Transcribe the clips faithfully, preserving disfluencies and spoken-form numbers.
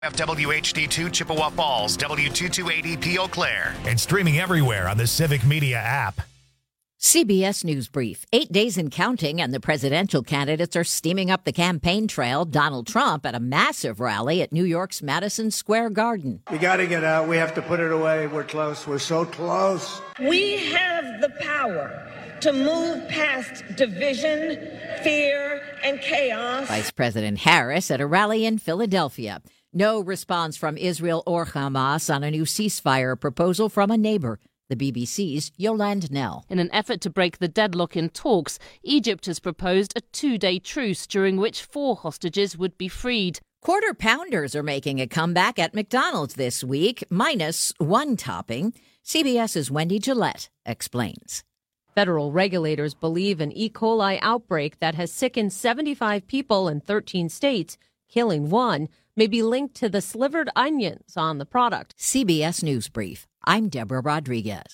W H D two Chippewa Falls, W two two eight E P Eau Claire, and streaming everywhere on the Civic Media app. C B S News Brief. Eight days and counting, and the presidential candidates are steaming up the campaign trail. Donald Trump at a massive rally at New York's Madison Square Garden. We got to get out. We have to put it away. We're close. We're so close. We have the power to move past division, fear, and chaos. Vice President Harris at a rally in Philadelphia. No response from Israel or Hamas on a new ceasefire proposal from a neighbor. The B B C's Yolande Knell. In an effort to break the deadlock in talks, Egypt has proposed a two-day truce during which four hostages would be freed. Quarter Pounders are making a comeback at McDonald's this week, minus one topping. CBS's Wendy Gillette explains. Federal regulators believe an E. coli outbreak that has sickened seventy-five people in thirteen states, killing one, may be linked to the slivered onions on the product. C B S News Brief. I'm Deborah Rodriguez.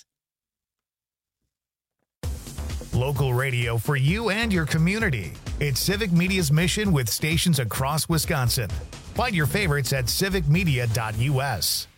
Local radio for you and your community. It's Civic Media's mission with stations across Wisconsin. Find your favorites at civic media dot U S.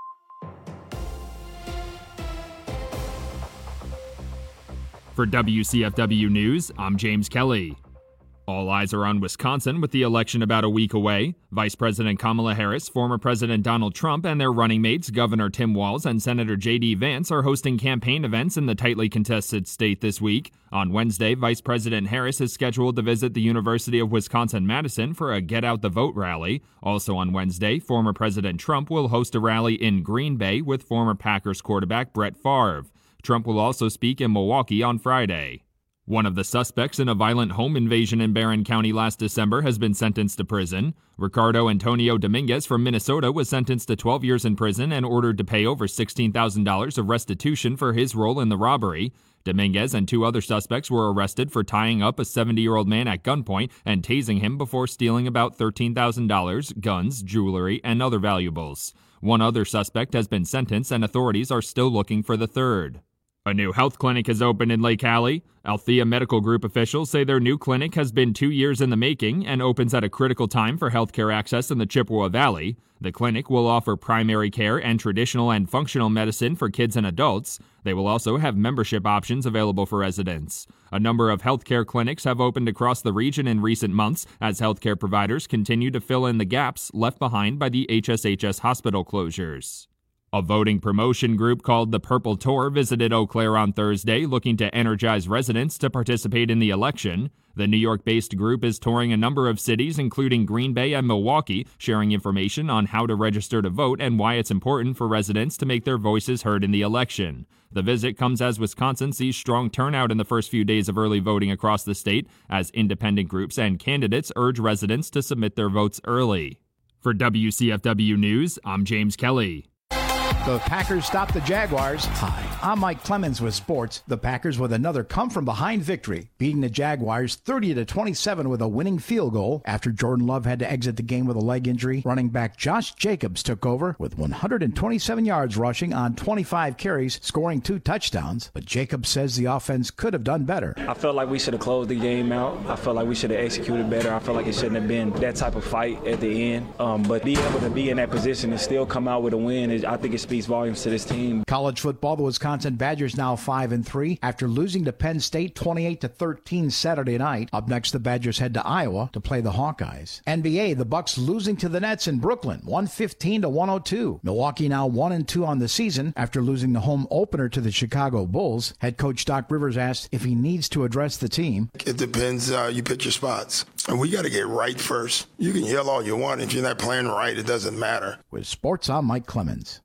For W C F W News, I'm James Kelly. All eyes are on Wisconsin with the election about a week away. Vice President Kamala Harris, former President Donald Trump, and their running mates, Governor Tim Walz and Senator J D. Vance, are hosting campaign events in the tightly contested state this week. On Wednesday, Vice President Harris is scheduled to visit the University of Wisconsin-Madison for a Get Out the Vote rally. Also on Wednesday, former President Trump will host a rally in Green Bay with former Packers quarterback Brett Favre. Trump will also speak in Milwaukee on Friday. One of the suspects in a violent home invasion in Barron County last December has been sentenced to prison. Ricardo Antonio Dominguez from Minnesota was sentenced to twelve years in prison and ordered to pay over sixteen thousand dollars of restitution for his role in the robbery. Dominguez and two other suspects were arrested for tying up a seventy-year-old man at gunpoint and tasing him before stealing about thirteen thousand dollars, guns, jewelry, and other valuables. One other suspect has been sentenced, and authorities are still looking for the third. A new health clinic has opened in Lake Hallie. Althea Medical Group officials say their new clinic has been two years in the making and opens at a critical time for healthcare access in the Chippewa Valley. The clinic will offer primary care and traditional and functional medicine for kids and adults. They will also have membership options available for residents. A number of healthcare clinics have opened across the region in recent months as healthcare providers continue to fill in the gaps left behind by the H S H S hospital closures. A voting promotion group called the Purple Tour visited Eau Claire on Thursday, looking to energize residents to participate in the election. The New York-based group is touring a number of cities, including Green Bay and Milwaukee, sharing information on how to register to vote and why it's important for residents to make their voices heard in the election. The visit comes as Wisconsin sees strong turnout in the first few days of early voting across the state, as independent groups and candidates urge residents to submit their votes early. For W C F W News, I'm James Kelly. The Packers stopped the Jaguars. Hi, I'm Mike Clemens with sports. The Packers with another come-from-behind victory, beating the Jaguars thirty to twenty-seven with a winning field goal. After Jordan Love had to exit the game with a leg injury, running back Josh Jacobs took over with one hundred twenty-seven yards rushing on twenty-five carries, scoring two touchdowns. But Jacobs says the offense could have done better. I felt like we should have closed the game out. I felt like we should have executed better. I felt like it shouldn't have been that type of fight at the end. Um, but being able to be in that position and still come out with a win, is, I think it speaks volumes to this team. College football, the Wisconsin Badgers now five and three after losing to Penn State twenty-eight to thirteen Saturday night. Up next, the Badgers head to Iowa to play the Hawkeyes. N B A, the Bucks losing to the Nets in Brooklyn, one fifteen to one oh two. Milwaukee now one and two on the season after losing the home opener to the Chicago Bulls. Head coach Doc Rivers asked if he needs to address the team. It depends. Uh, you pick your spots, and we got to get right first. You can yell all you want. If you're not playing right, it doesn't matter. With sports, I'm Mike Clemens.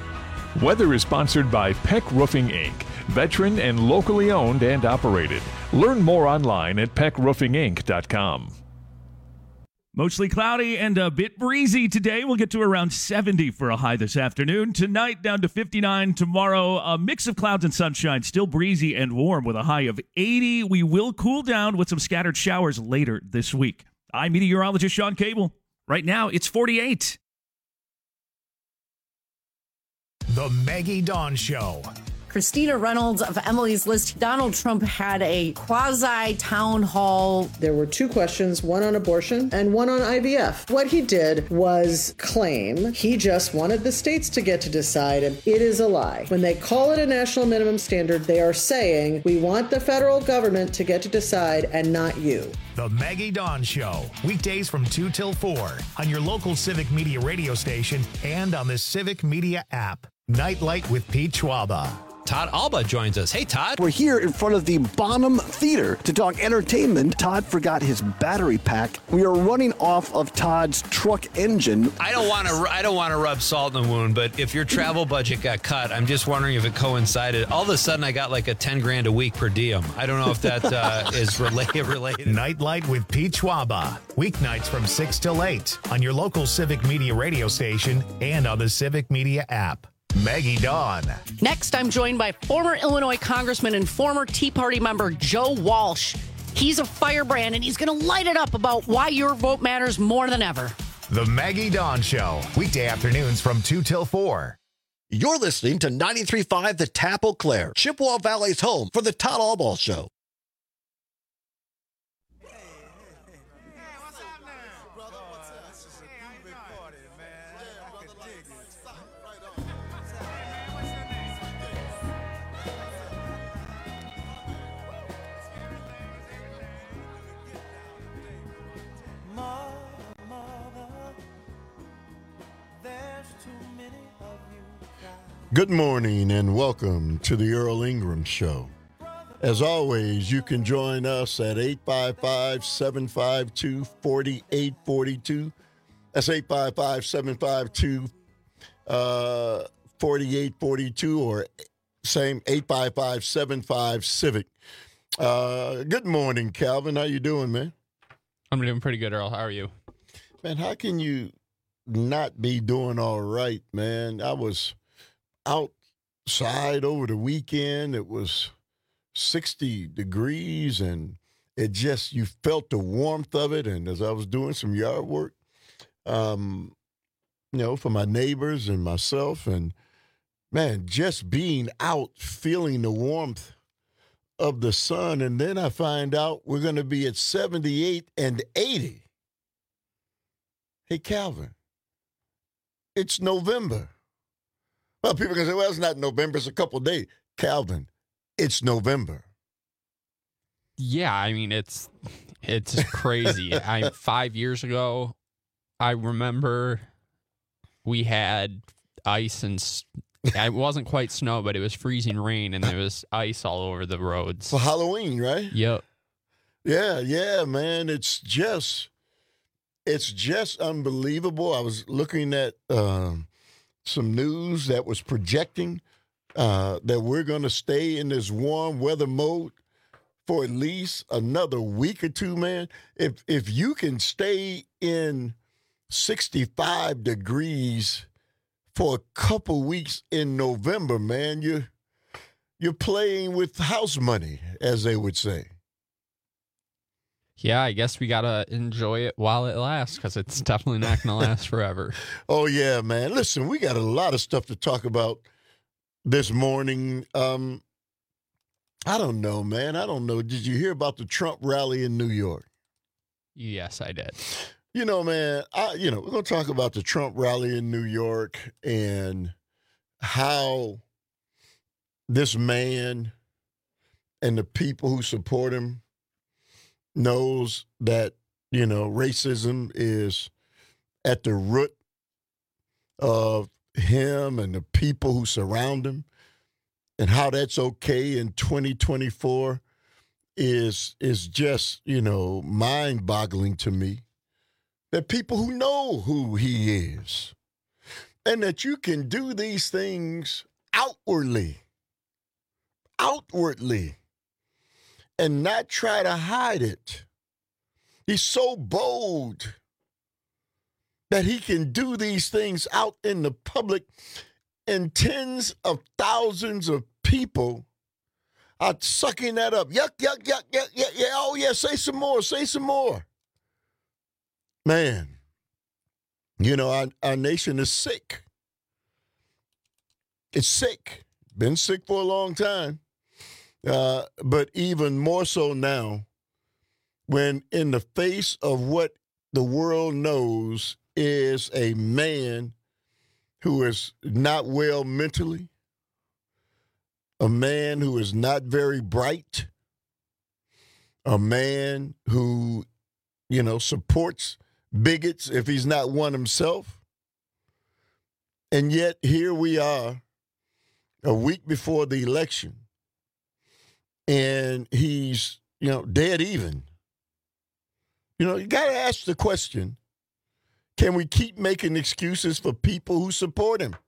Weather is sponsored by Peck Roofing, Incorporated, veteran and locally owned and operated. Learn more online at peck roofing inc dot com. Mostly cloudy and a bit breezy today. We'll get to around seventy for a high this afternoon. Tonight down to fifty-nine. Tomorrow, a mix of clouds and sunshine. Still breezy and warm with a high of eighty. We will cool down with some scattered showers later this week. I'm meteorologist Sean Cable. Right now, it's forty-eight. The Maggie Dawn Show. Christina Reynolds of Emily's List. Donald Trump had a quasi town hall. There were two questions, one on abortion and one on I V F. What he did was claim he just wanted the states to get to decide, and it is a lie. When they call it a national minimum standard, they are saying we want the federal government to get to decide and not you. The Maggie Dawn Show, weekdays from two till four on your local Civic Media radio station and on the Civic Media app. Nightlight with Pete Schwaba. Todd Alba joins us. Hey, Todd. We're here in front of the Bonham Theater to talk entertainment. Todd forgot his battery pack. We are running off of Todd's truck engine. I don't want to. I don't want to rub salt in the wound, but if your travel budget got cut, I'm just wondering if it coincided. All of a sudden, I got like a ten grand a week per diem. I don't know if that uh, is related. Related. Nightlight with Pete Schwaba, weeknights from six till eight on your local Civic Media radio station and on the Civic Media app. Maggie Dawn. Next, I'm joined by former Illinois Congressman and former Tea Party member Joe Walsh. He's a firebrand, and he's going to light it up about why your vote matters more than ever. The Maggie Dawn Show, weekday afternoons from two till four. You're listening to ninety-three point five The Tap Eau Claire, Chippewa Valley's home for the Todd Alba Show. Good morning and welcome to the Earl Ingram Show. As always, you can join us at eight five five, seven five two, four eight four two. That's eight five five, seven five two, four eight four two or same eight five five, seven five, civic. Uh, good morning, Calvin. How you doing, man? I'm doing pretty good, Earl. How are you? Man, how can you not be doing all right, man? I was outside over the weekend. It was sixty degrees, and it just, you felt the warmth of it. And as I was doing some yard work, um, you know, for my neighbors and myself, and man, just being out, feeling the warmth of the sun. And then I find out we're going to be at seventy-eight and eighty. Hey, Calvin, it's November. Well, people can say, well, it's not November, it's a couple of days. Calvin, it's November. Yeah, I mean, it's it's crazy. I five years ago, I remember we had ice and it wasn't quite snow, but it was freezing rain, and there was ice all over the roads. For Halloween, right? Yep. Yeah, yeah, man. It's just, it's just unbelievable. I was looking at um, some news that was projecting uh, that we're going to stay in this warm weather mode for at least another week or two, man. If if you can stay in sixty-five degrees for a couple weeks in November, man, you're, you're playing with house money, as they would say. Yeah, I guess we got to enjoy it while it lasts, because it's definitely not going to last forever. Oh, yeah, man. Listen, we got a lot of stuff to talk about this morning. Um, I don't know, man. I don't know. Did you hear about the Trump rally in New York? Yes, I did. You know, man, I, you know, we're going to talk about the Trump rally in New York and how this man and the people who support him knows that, you know, racism is at the root of him and the people who surround him, and how that's okay in twenty twenty-four is is just, you know, mind-boggling to me. That people who know who he is, and that you can do these things outwardly, outwardly, and not try to hide it. He's so bold that he can do these things out in the public, and tens of thousands of people are sucking that up. Yuck, yuck, yuck, yuck, yuck, yeah. Oh, yeah, say some more, say some more. Man, you know, our, our nation is sick. It's sick. been sick for a long time, uh, but even more so now when in the face of what the world knows is a man who is not well mentally, a man who is not very bright, a man who, you know, supports bigots if he's not one himself. And yet here we are a week before the election, and he's, you know, dead even. You know, you got to ask the question, can we keep making excuses for people who support him?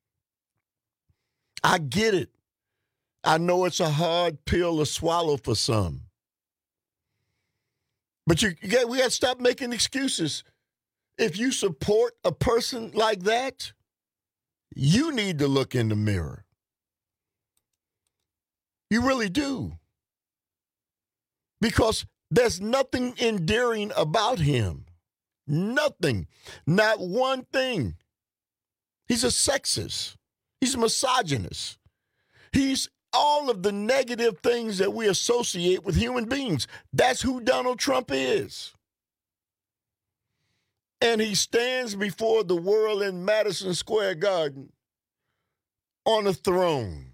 I get it. I know it's a hard pill to swallow for some. But you, you got, we got to stop making excuses. If you support a person like that, you need to look in the mirror. You really do. Because there's nothing endearing about him. Nothing. Not one thing. He's a sexist. He's a misogynist. He's all of the negative things that we associate with human beings. That's who Donald Trump is. And he stands before the world in Madison Square Garden on a throne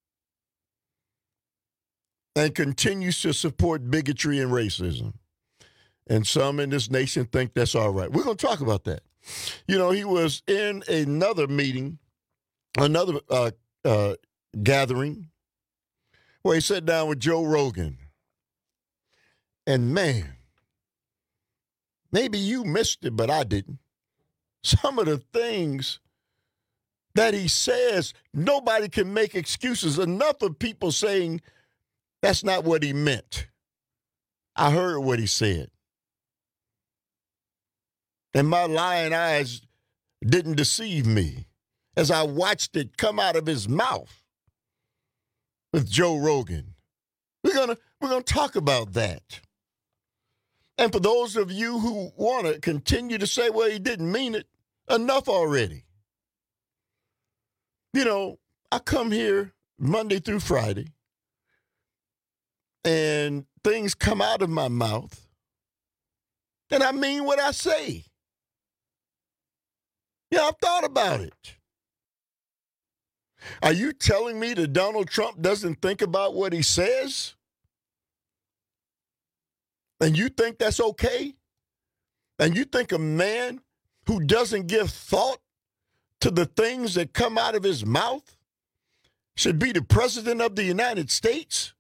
and continues to support bigotry and racism. And some in this nation think that's all right. We're going to talk about that. You know, he was in another meeting, another uh, uh, gathering, where he sat down with Joe Rogan. And man, maybe you missed it, but I didn't. Some of the things that he says, nobody can make excuses. Enough of people saying that's not what he meant. I heard what he said. And my lying eyes didn't deceive me as I watched it come out of his mouth with Joe Rogan. We're gonna we're gonna talk about that. And for those of you who want to continue to say, well, he didn't mean it, enough already. You know, I come here Monday through Friday, and things come out of my mouth, and I mean what I say. Yeah, I've thought about it. Are you telling me that Donald Trump doesn't think about what he says? And you think that's okay? And you think a man who doesn't give thought to the things that come out of his mouth should be the president of the United States?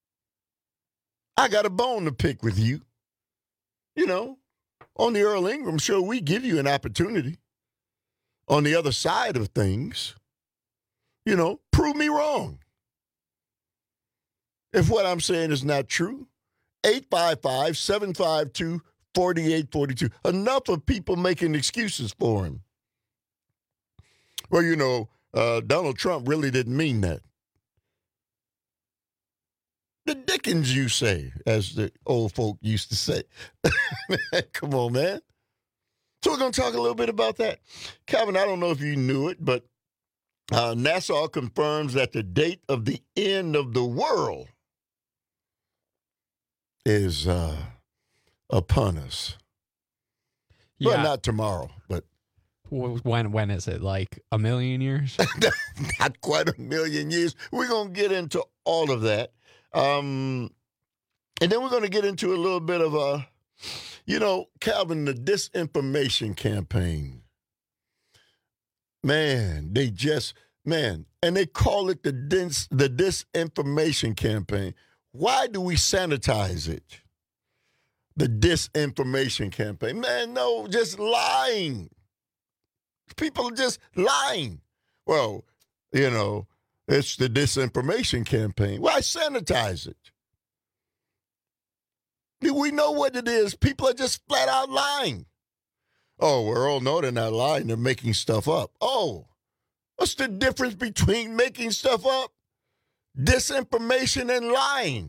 I got a bone to pick with you. You know, on the Earl Ingram Show, we give you an opportunity on the other side of things. You know, prove me wrong. If what I'm saying is not true, eight five five, seven five two, four eight four two. Enough of people making excuses for him. Well, you know, uh, Donald Trump really didn't mean that. The dickens, you say, as the old folk used to say. Come on, man. So we're going to talk a little bit about that. Calvin, I don't know if you knew it, but uh, NASA confirms that the date of the end of the world is uh, upon us. Yeah. Well, not tomorrow, but. When when is it? Like a million years? Not quite a million years. We're going to get into all of that. Um, and then we're going to get into a little bit of a, you know, Calvin, the disinformation campaign. Man, they just, man, and they call it the dis, the disinformation campaign. Why do we sanitize it? The disinformation campaign. Man, no, just lying. People are just lying. Well, you know, it's the disinformation campaign. Why sanitize it? We know what it is. People are just flat out lying. Oh, we all know they're not lying. They're making stuff up. Oh, what's the difference between making stuff up, disinformation, and lying?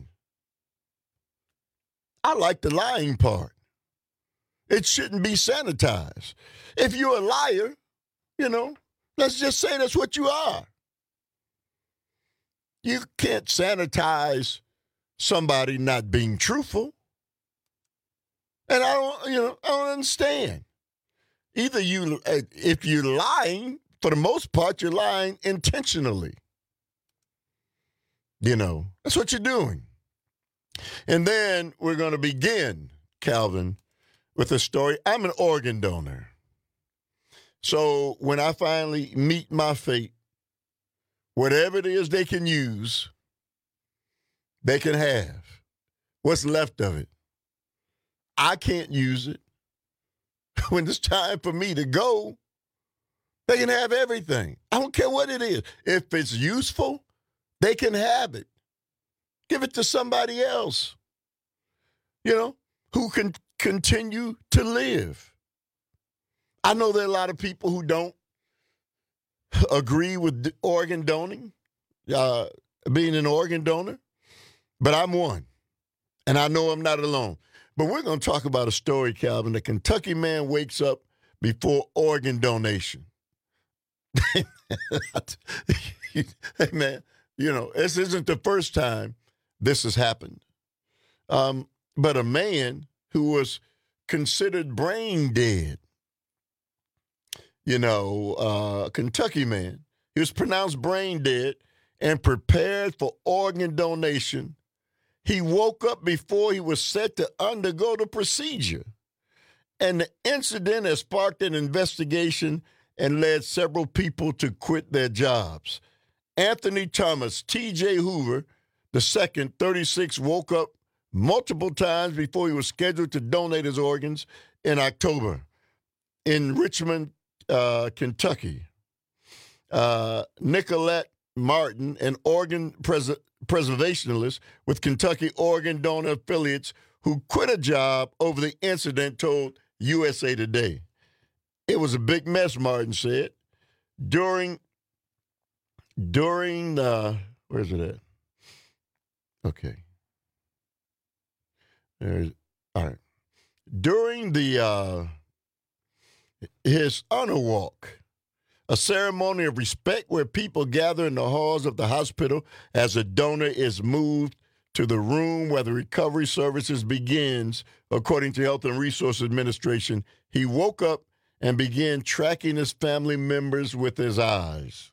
I like the lying part. It shouldn't be sanitized. If you're a liar, you know, let's just say that's what you are. You can't sanitize somebody not being truthful. And I don't, you know, I don't understand. Either you, if you're lying, for the most part, you're lying intentionally. You know, that's what you're doing. And then we're going to begin, Calvin, with a story. I'm an organ donor. So when I finally meet my fate, whatever it is they can use, they can have. What's left of it? I can't use it. When it's time for me to go, they can have everything. I don't care what it is. If it's useful, they can have it. Give it to somebody else, you know, who can continue to live. I know there are a lot of people who don't agree with organ donating, uh, being an organ donor, but I'm one, and I know I'm not alone. But we're going to talk about a story, Calvin. The Kentucky man wakes up before organ donation. Hey, man, you know, this isn't the first time this has happened. Um, but a man who was considered brain dead, you know, uh, a Kentucky man, he was pronounced brain dead and prepared for organ donation. He woke up before he was set to undergo the procedure. And the incident has sparked an investigation and led several people to quit their jobs. Anthony Thomas, T J Hoover, the second, thirty-six, woke up multiple times before he was scheduled to donate his organs in October in Richmond, uh, Kentucky. Uh, Nicolette Martin, an organ pres- preservationist with Kentucky organ donor affiliates who quit a job over the incident, told U S A Today. It was a big mess, Martin said. During, during, uh, where's it at? Okay. There's, all right. During the, uh, his honor walk, a ceremony of respect where people gather in the halls of the hospital as a donor is moved to the room where the recovery services begins, according to Health and Resource Administration, he woke up and began tracking his family members with his eyes.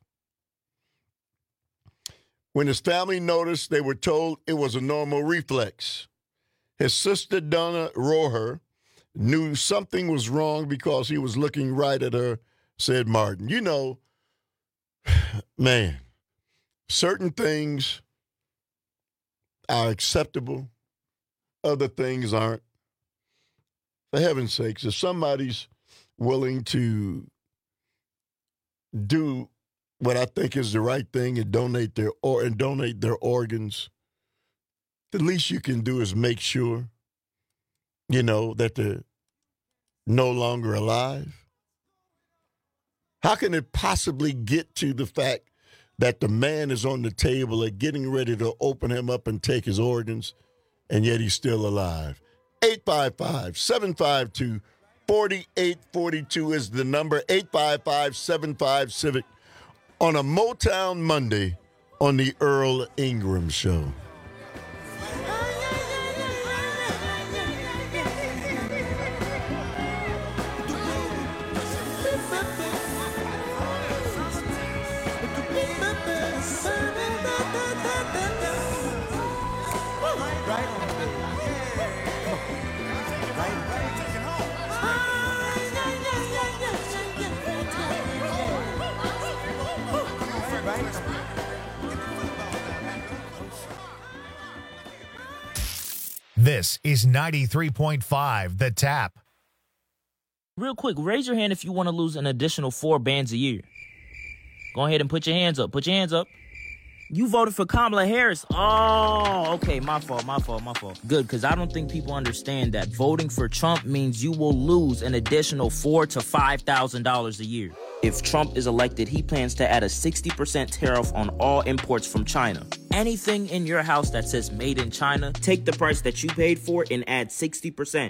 When his family noticed, they were told it was a normal reflex. His sister, Donna Roher, knew something was wrong because he was looking right at her, said Martin. You know, man, certain things are acceptable, other things aren't. For heaven's sakes, if somebody's willing to do what I think is the right thing and donate their or and donate their organs, the least you can do is make sure, you know, that they're no longer alive. How can it possibly get to the fact that the man is on the table and getting ready to open him up and take his organs, and yet he's still alive? eight five five, seven five two, four eight four two is the number, eight five five, seven five, CIVIC, on a Motown Monday on the Earl Ingram Show. This is ninety-three point five The Tap. Real quick, raise your hand if you want to lose an additional four bands a year. Go ahead and put your hands up. Put your hands up. You voted for Kamala Harris. Oh, okay. My fault, my fault, my fault. Good, because I don't think people understand that voting for Trump means you will lose an additional four thousand to five thousand dollars a year. If Trump is elected, he plans to add a sixty percent tariff on all imports from China. Anything in your house that says made in China, take the price that you paid for and add sixty percent.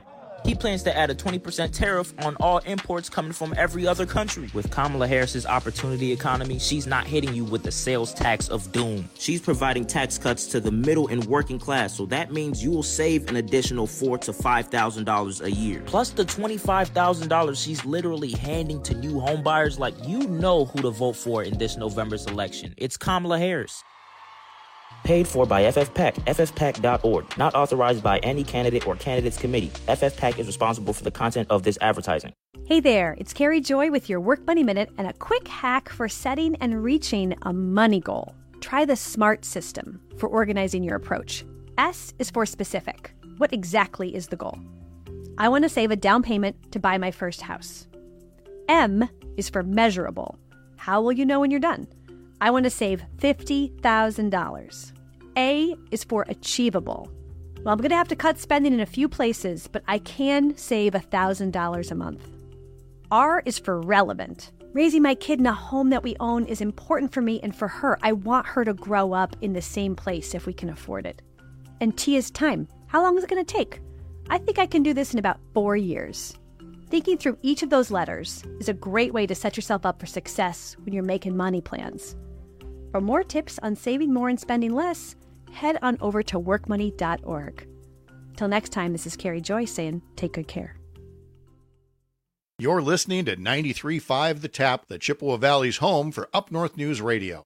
He plans to add a twenty percent tariff on all imports coming from every other country. With Kamala Harris's opportunity economy, she's not hitting you with the sales tax of doom. She's providing tax cuts to the middle and working class, so that means you will save an additional four thousand to five thousand dollars a year. Plus the twenty-five thousand dollars she's literally handing to new homebuyers. Like, you know who to vote for in this November's election. It's Kamala Harris. Paid for by F F PAC, F F PAC dot org. Not authorized by any candidate or candidates committee. F F PAC is responsible for the content of this advertising. Hey there, it's Carrie Joy with your Work Money Minute and a quick hack for setting and reaching a money goal. Try the SMART system for organizing your approach. S is for specific. What exactly is the goal? I want to save a down payment to buy my first house. M is for measurable. How will you know when you're done? I want to save fifty thousand dollars. A is for achievable. Well, I'm going to have to cut spending in a few places, but I can save one thousand dollars a month. R is for relevant. Raising my kid in a home that we own is important for me and for her. I want her to grow up in the same place if we can afford it. And T is time. How long is it going to take? I think I can do this in about four years. Thinking through each of those letters is a great way to set yourself up for success when you're making money plans. For more tips on saving more and spending less, head on over to work money dot org. Till next time, this is Carrie Joy saying, take good care. You're listening to ninety-three point five The Tap, the Chippewa Valley's home for Up North News Radio.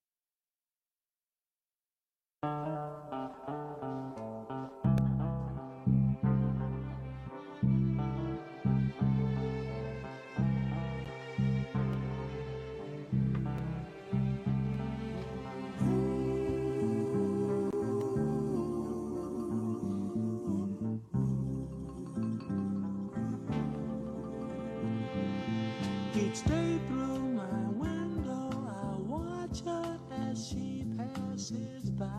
Each day through my window, I watch her as she passes by.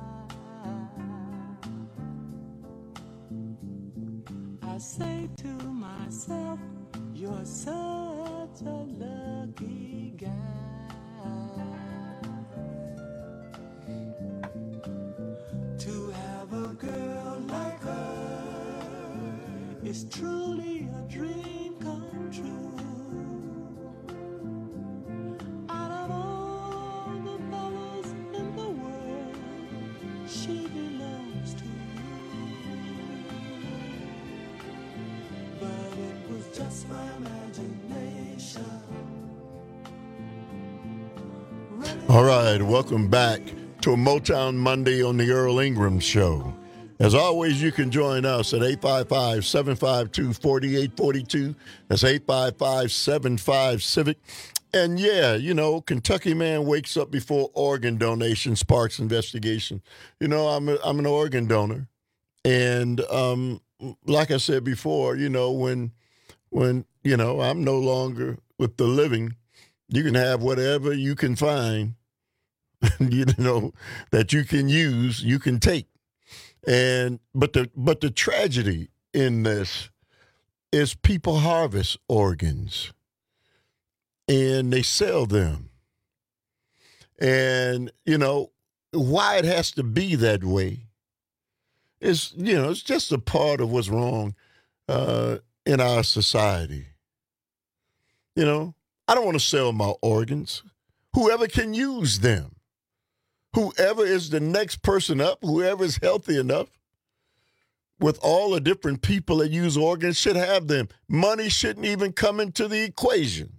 I say to myself, you're such a lucky guy. To have a girl like her is truly a dream come true. She belongs to you, but it was just my imagination. All right, welcome back to a Motown Monday on the Earl Ingram Show. As always, you can join us at eight five five, seven five two, four eight four two. That's eight five five, seven five, CIVIC. And, yeah, you know, Kentucky man wakes up before organ donation sparks investigation. You know, I'm a, I'm an organ donor. And um, like I said before, you know, when, when, you know, I'm no longer with the living, you can have whatever you can find, you know, that you can use, you can take. And but the but the tragedy in this is people harvest organs. And they sell them. And, you know, why it has to be that way is, you know, it's just a part of what's wrong uh, in our society. You know, I don't want to sell my organs. Whoever can use them. Whoever is the next person up, whoever is healthy enough, with all the different people that use organs should have them. Money shouldn't even come into the equation.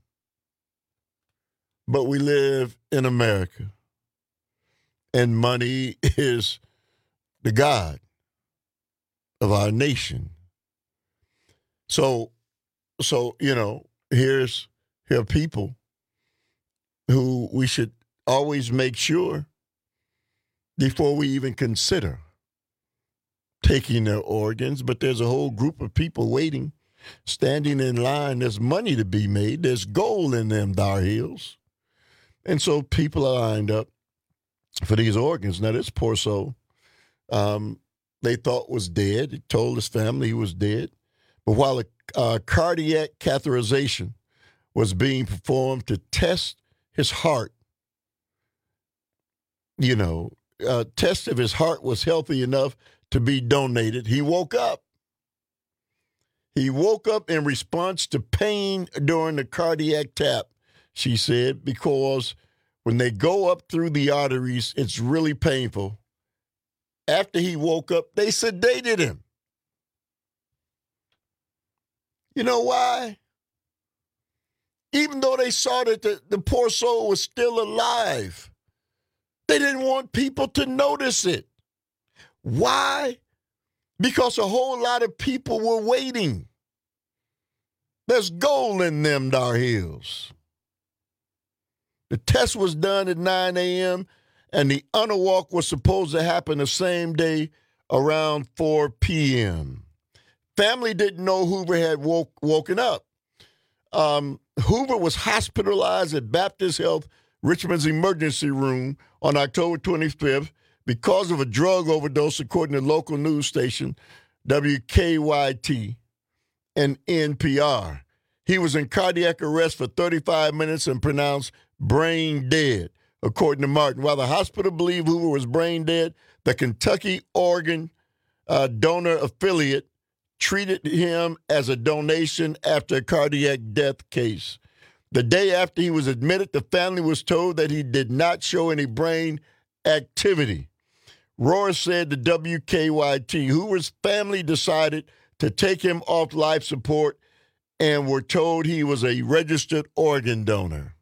But we live in America, and money is the god of our nation. So, so you know, here's here are people who we should always make sure before we even consider taking their organs. But there's a whole group of people waiting, standing in line. There's money to be made. There's gold in them Dar Heels. And so people are lined up for these organs. Now, this poor soul, um, they thought was dead. He told his family he was dead. But while a uh, cardiac catheterization was being performed to test his heart, you know, uh, test if his heart was healthy enough to be donated, he woke up. He woke up in response to pain during the cardiac tap, she said, because when they go up through the arteries, it's really painful. After he woke up, they sedated him. You know why? Even though they saw that the, the poor soul was still alive, they didn't want people to notice it. Why? Because a whole lot of people were waiting. There's gold in them dar hills. The test was done at nine a.m., and the honor walk was supposed to happen the same day around four p.m. Family didn't know Hoover had woke, woken up. Um, Hoover was hospitalized at Baptist Health Richmond's emergency room on October twenty-fifth because of a drug overdose, according to local news station W K Y T and N P R. He was in cardiac arrest for thirty-five minutes and pronounced brain dead, according to Martin. While the hospital believed Hoover was brain dead, the Kentucky organ uh, donor affiliate treated him as a donation after a cardiac death case. The day after he was admitted, the family was told that he did not show any brain activity. Rohr said to W K Y T, Hoover's family decided to take him off life support and were told he was a registered organ donor.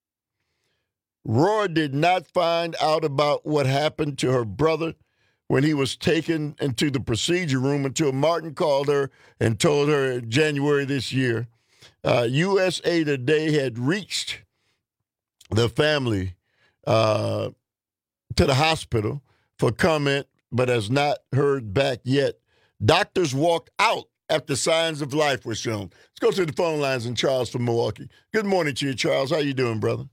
Rohr did not find out about what happened to her brother when he was taken into the procedure room until Martin called her and told her in January this year. Uh, U S A Today had reached the family uh, to the hospital for comment, but has not heard back yet. Doctors walked out after signs of life were shown. Let's go to the phone lines in Charles from Milwaukee. Good morning to you, Charles. How you doing, brother?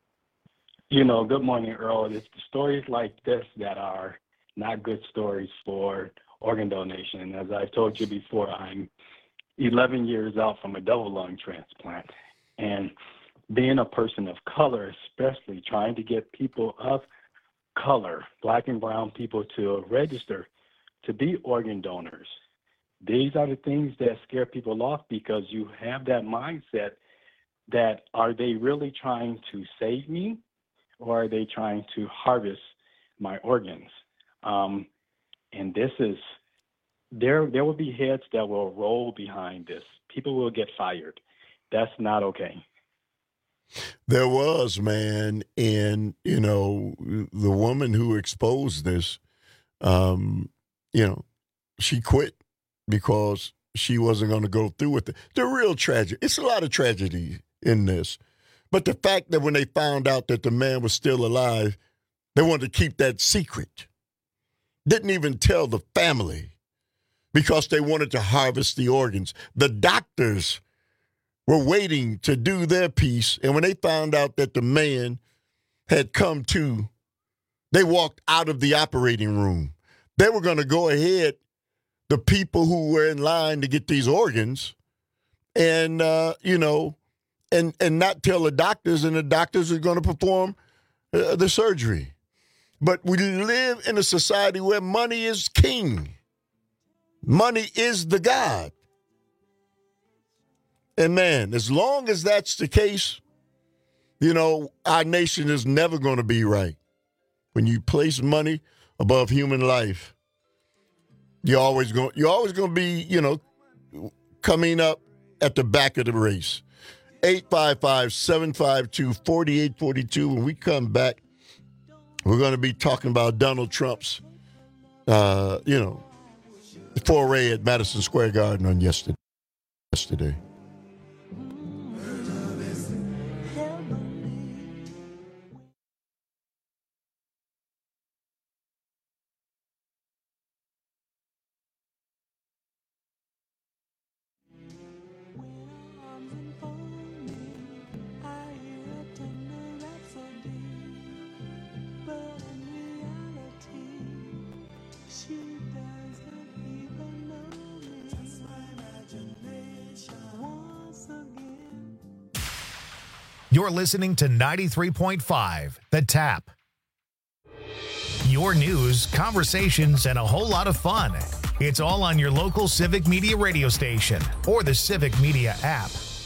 You know, good morning, Earl. It's the stories like this that are not good stories for organ donation. As I've told you before, I'm eleven years out from a double lung transplant. And being a person of color, especially trying to get people of color, black and brown people, to register to be organ donors, these are the things that scare people off, because you have that mindset that, are they really trying to save me, or are they trying to harvest my organs? Um, and this is, there there will be heads that will roll behind this. People will get fired. That's not okay. There was, man, and, you know, the woman who exposed this, um, you know, she quit because she wasn't going to go through with it. The real tragedy, it's a lot of tragedy in this. But the fact that when they found out that the man was still alive, they wanted to keep that secret. Didn't even tell the family because they wanted to harvest the organs. The doctors were waiting to do their piece, and when they found out that the man had come to, they walked out of the operating room. They were going to go ahead, the people who were in line to get these organs, and, uh, you know, and, and not tell the doctors, and the doctors are going to perform uh, the surgery. But we live in a society where money is king. Money is the God. And, man, as long as that's the case, you know, our nation is never going to be right. When you place money above human life, you're always going you're always going to be, you know, coming up at the back of the race. eight five five, seven five two, four eight four two. When we come back, we're going to be talking about Donald Trump's, uh, you know, foray at Madison Square Garden on yesterday. yesterday. You're listening to ninety-three point five, The Tap. your news, conversations, and a whole lot of fun. It's all on your local Civic Media radio station or the Civic Media app.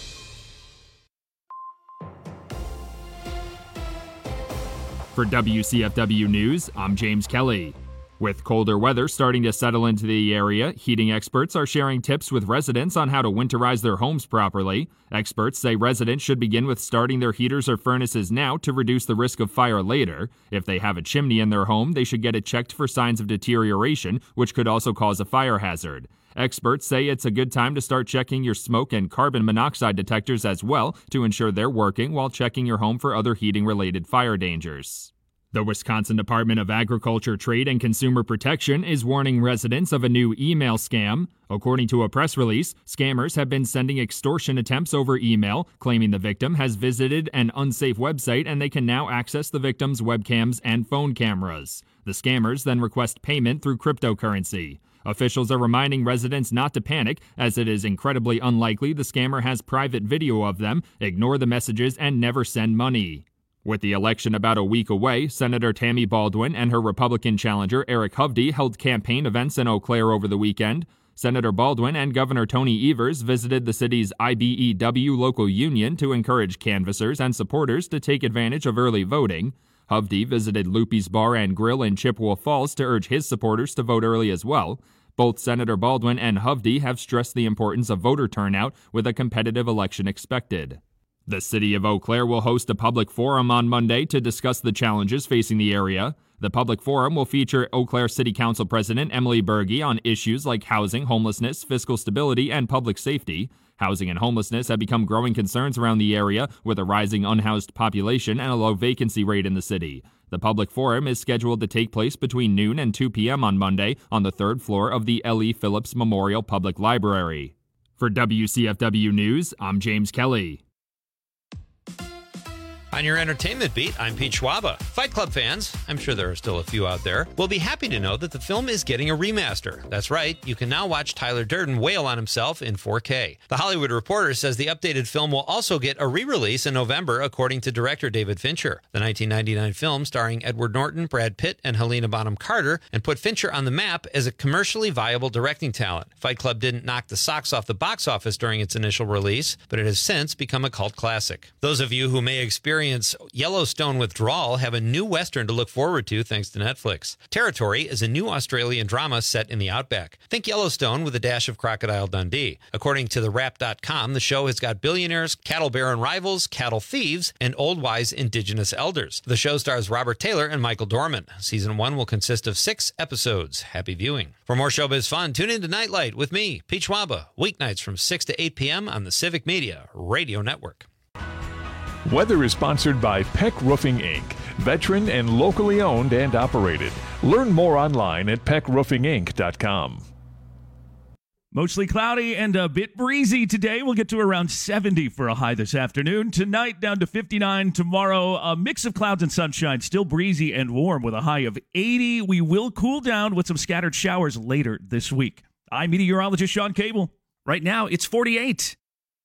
For W C F W News, I'm James Kelly. With colder weather starting to settle into the area, heating experts are sharing tips with residents on how to winterize their homes properly. Experts say residents should begin with starting their heaters or furnaces now to reduce the risk of fire later. If they have a chimney in their home, they should get it checked for signs of deterioration, which could also cause a fire hazard. Experts say it's a good time to start checking your smoke and carbon monoxide detectors as well to ensure they're working while checking your home for other heating-related fire dangers. The Wisconsin Department of Agriculture, Trade, and Consumer Protection is warning residents of a new email scam. According to a press release, scammers have been sending extortion attempts over email, claiming the victim has visited an unsafe website and they can now access the victim's webcams and phone cameras. The scammers then request payment through cryptocurrency. Officials are reminding residents not to panic, as it is incredibly unlikely the scammer has private video of them, ignore the messages, and never send money. With the election about a week away, Senator Tammy Baldwin and her Republican challenger Eric Hovde held campaign events in Eau Claire over the weekend. Senator Baldwin and Governor Tony Evers visited the city's I B E W local union to encourage canvassers and supporters to take advantage of early voting. Hovde visited Loopy's Bar and Grill in Chippewa Falls to urge his supporters to vote early as well. Both Senator Baldwin and Hovde have stressed the importance of voter turnout with a competitive election expected. The city of Eau Claire will host a public forum on Monday to discuss the challenges facing the area. The public forum will feature Eau Claire City Council President Emily Berge on issues like housing, homelessness, fiscal stability, and public safety. Housing and homelessness have become growing concerns around the area, with a rising unhoused population and a low vacancy rate in the city. The public forum is scheduled to take place between noon and two p.m. on Monday on the third floor of the L E. Phillips Memorial Public Library. For W C F W News, I'm James Kelly. On your entertainment beat, I'm Pete Schwaba. Fight Club fans, I'm sure there are still a few out there, will be happy to know that the film is getting a remaster. That's right, you can now watch Tyler Durden wail on himself in four K. The Hollywood Reporter says the updated film will also get a re-release in November, according to director David Fincher. The nineteen ninety-nine film, starring Edward Norton, Brad Pitt, and Helena Bonham Carter, and put Fincher on the map as a commercially viable directing talent. Fight Club didn't knock the socks off the box office during its initial release, but it has since become a cult classic. Those of you who may experience Yellowstone withdrawal have a new Western to look forward to thanks to Netflix. Territory is a new Australian drama set in the outback. Think Yellowstone with a dash of Crocodile Dundee. According to the wrap dot com, the show has got billionaires, cattle baron rivals, cattle thieves, and old wise indigenous elders. The show stars Robert Taylor and Michael Dorman. Season one will consist of six episodes. Happy viewing. For more showbiz fun, tune in to Nightlight with me, Pete Schwaba, weeknights from six to eight p.m. on the Civic Media Radio Network. Weather is sponsored by Peck Roofing Incorporated, veteran and locally owned and operated. Learn more online at peck roofing inc dot com. Mostly cloudy and a bit breezy today. We'll get to around seventy for a high this afternoon. Tonight, down to fifty-nine. Tomorrow, a mix of clouds and sunshine. Still breezy and warm with a high of eighty. We will cool down with some scattered showers later this week. I'm meteorologist Sean Cable. Right now, it's forty-eight.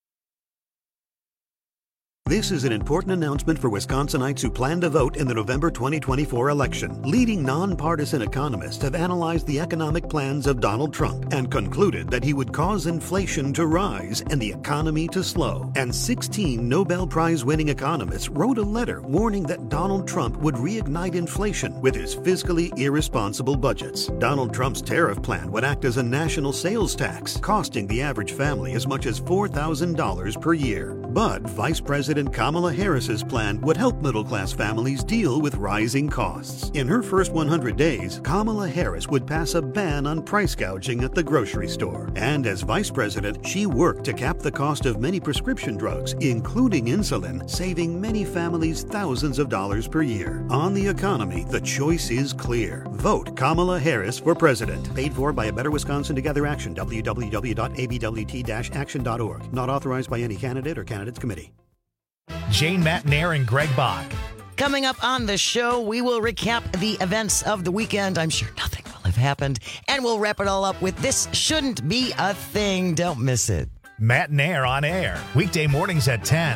This is an important announcement for Wisconsinites who plan to vote in the November twenty twenty-four election. Leading nonpartisan economists have analyzed the economic plans of Donald Trump and concluded that he would cause inflation to rise and the economy to slow. And sixteen Nobel Prize-winning economists wrote a letter warning that Donald Trump would reignite inflation with his fiscally irresponsible budgets. Donald Trump's tariff plan would act as a national sales tax, costing the average family as much as four thousand dollars per year. But Vice President Kamala Harris's plan would help middle-class families deal with rising costs. In her first one hundred days, Kamala Harris would pass a ban on price gouging at the grocery store. And as vice president, she worked to cap the cost of many prescription drugs, including insulin, saving many families thousands of dollars per year. On the economy, the choice is clear. Vote Kamala Harris for president. Paid for by A Better Wisconsin Together Action, w w w dot a b w t dash action dot org. Not authorized by any candidate or candidates committee. Jane Matnair and Greg Bach. Coming up on the show, we will recap the events of the weekend. I'm sure nothing will have happened. And we'll wrap it all up with This Shouldn't Be a Thing. Don't miss it. Matnair on air, weekday mornings at ten.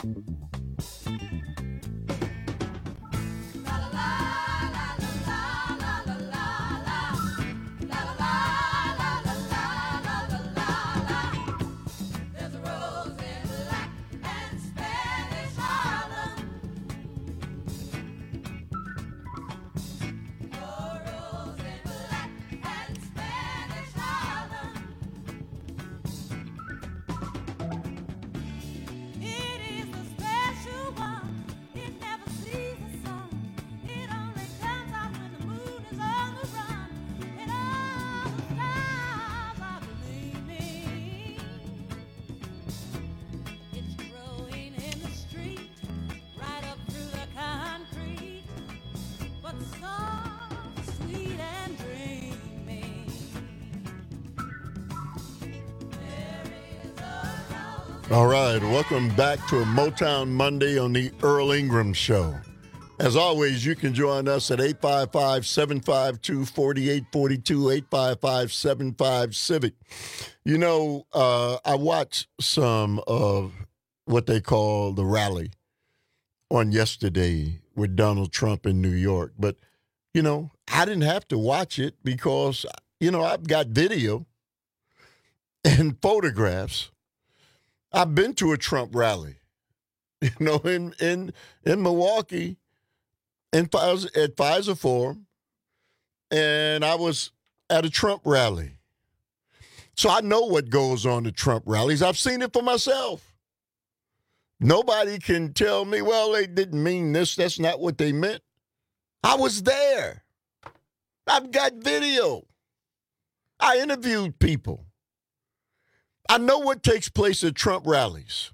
All right, welcome back to a Motown Monday on the Earl Ingram Show. As always, you can join us at eight five five, seven five two, four eight four two, eight five five, seven five, Civic. You know, uh, I watched some of what they call the rally on yesterday with Donald Trump in New York. But, you know, I didn't have to watch it because, you know, I've got video and photographs. I've been to a Trump rally, you know, in in in Milwaukee, in Pfizer, at Pfizer Forum, and I was at a Trump rally. So I know what goes on at Trump rallies. I've seen it for myself. Nobody can tell me, well, they didn't mean this. That's not what they meant. I was there. I've got video. I interviewed people. I know what takes place at Trump rallies.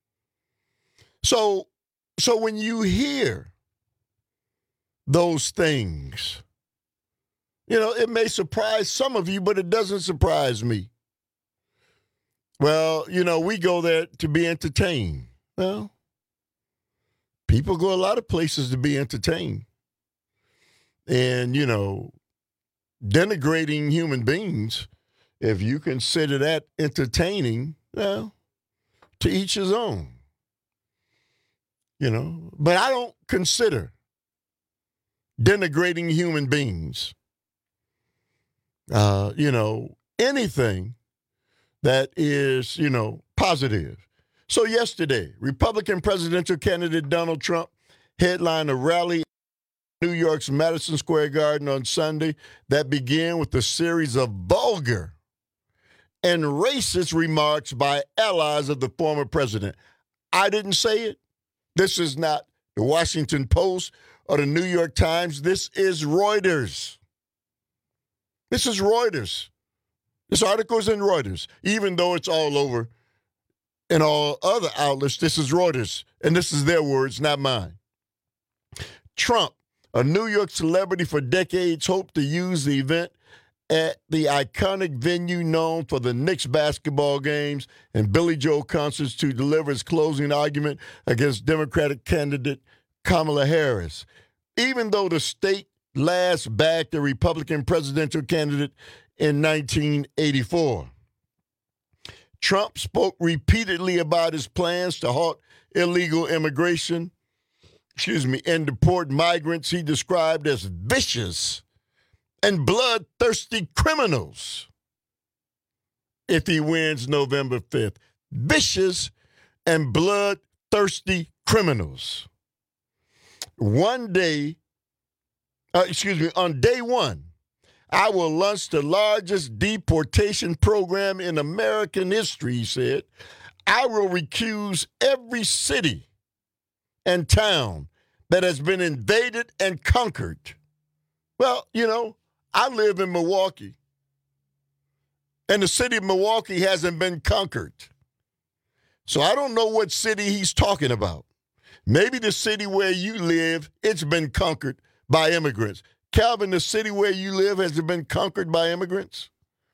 So, so when you hear those things, you know, it may surprise some of you, but it doesn't surprise me. Well, you know, we go there to be entertained. Well, people go a lot of places to be entertained. And, you know, denigrating human beings, if you consider that entertaining, well, to each his own. You know, but I don't consider denigrating human beings, uh, you know, anything that is, you know, positive. So yesterday, Republican presidential candidate Donald Trump headlined a rally in New York's Madison Square Garden on Sunday that began with a series of vulgar and racist remarks by allies of the former president. I didn't say it. This is not the Washington Post or the New York Times. This is Reuters. This is Reuters. This article is in Reuters, even though it's all over in all other outlets. This is Reuters, and this is their words, not mine. Trump, a New York celebrity for decades, hoped to use the event at the iconic venue known for the Knicks basketball games and Billy Joel concerts to deliver his closing argument against Democratic candidate Kamala Harris. Even though the state last backed the Republican presidential candidate in nineteen eighty-four. Trump spoke repeatedly about his plans to halt illegal immigration, excuse me, and deport migrants he described as vicious and bloodthirsty criminals if he wins November fifth. Vicious and bloodthirsty criminals. One day, uh, excuse me, on day one, I will launch the largest deportation program in American history, he said. I will recuse every city and town that has been invaded and conquered. Well, you know, I live in Milwaukee, and the city of Milwaukee hasn't been conquered. So I don't know what city he's talking about. Maybe the city where you live, it's been conquered by immigrants. Calvin, the city where you live, has it been conquered by immigrants?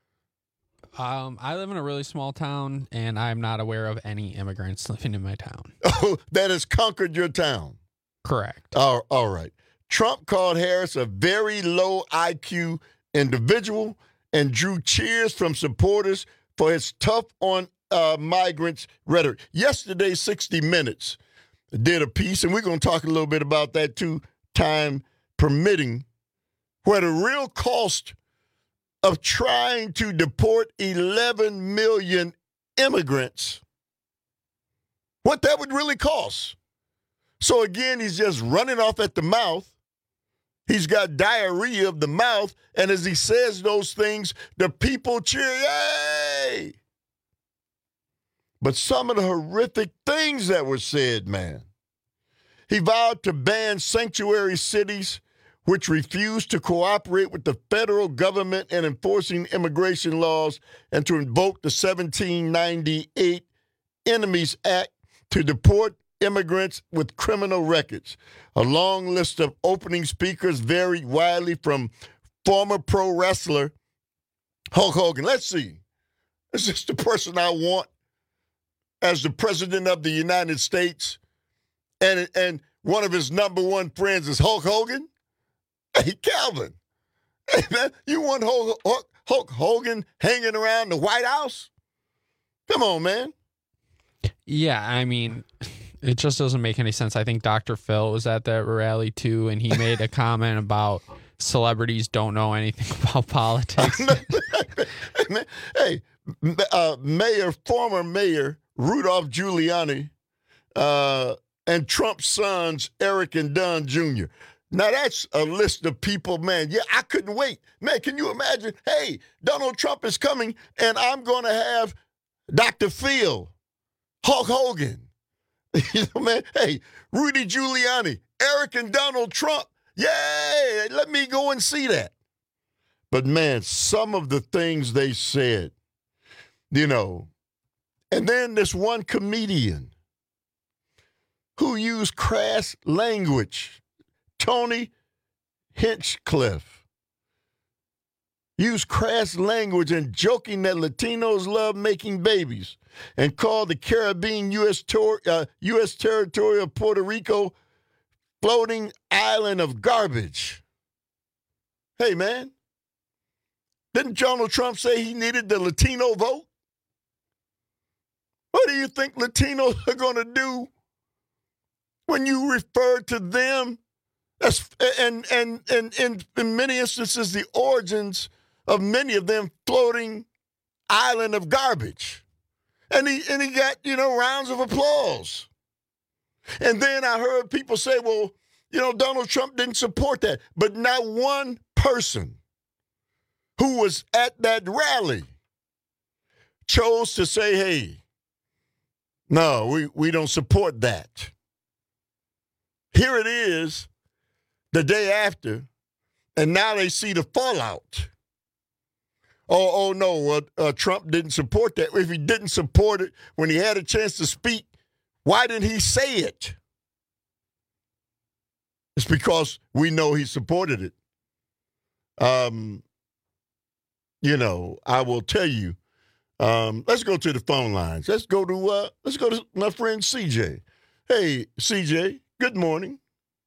Um, I live in a really small town, and I'm not aware of any immigrants living in my town. Oh, that has conquered your town? Correct. Oh, all right. Trump called Harris a very low I Q individual and drew cheers from supporters for his tough on anti-migrants rhetoric. Yesterday, sixty minutes did a piece, and we're going to talk a little bit about that too, time permitting, where the real cost of trying to deport eleven million immigrants, what that would really cost. So again, he's just running off at the mouth. He's got diarrhea of the mouth, and as he says those things, the people cheer, yay! But some of the horrific things that were said, man. He vowed to ban sanctuary cities which refuse to cooperate with the federal government in enforcing immigration laws and to invoke the seventeen ninety-eight Enemies Act to deport immigrants with criminal records. A long list of opening speakers varied widely from former pro wrestler Hulk Hogan. Let's see. Is this the person I want as the president of the United States? And, and one of his number one friends is Hulk Hogan? Hey, Calvin. Hey, man, you want Hulk, Hulk, Hulk Hogan hanging around the White House? Come on, man. Yeah, I mean, it just doesn't make any sense. I think Doctor Phil was at that rally too, and he made a comment about celebrities don't know anything about politics. Hey, uh, Mayor, former Mayor Rudolph Giuliani uh, and Trump's sons, Eric and Don Junior Now, that's a list of people, man. Yeah, I couldn't wait. Man, can you imagine? Hey, Donald Trump is coming, and I'm going to have Doctor Phil, Hulk Hogan, you know, man. Hey, Rudy Giuliani, Eric and Donald Trump. Yay, let me go and see that. But, man, some of the things they said, you know, and then this one comedian who used crass language, Tony Hinchcliffe, used crass language and joking that Latinos love making babies and called the Caribbean U S, tor- uh, U S territory of Puerto Rico floating island of garbage. Hey, man, didn't Donald Trump say he needed the Latino vote? What do you think Latinos are going to do when you refer to them as, and, and, and, and in many instances, the origins of many of them floating island of garbage? And he and he got, you know, rounds of applause. And then I heard people say, well, you know, Donald Trump didn't support that. But not one person who was at that rally chose to say, hey, no, we, we don't support that. Here it is the day after, and now they see the fallout. Oh, oh no, uh, uh, Trump didn't support that. If he didn't support it when he had a chance to speak, why didn't he say it? It's because we know he supported it. Um, you know, I will tell you. Um, let's go to the phone lines. Let's go to uh, let's go to my friend C J. Hey, C J. Good morning.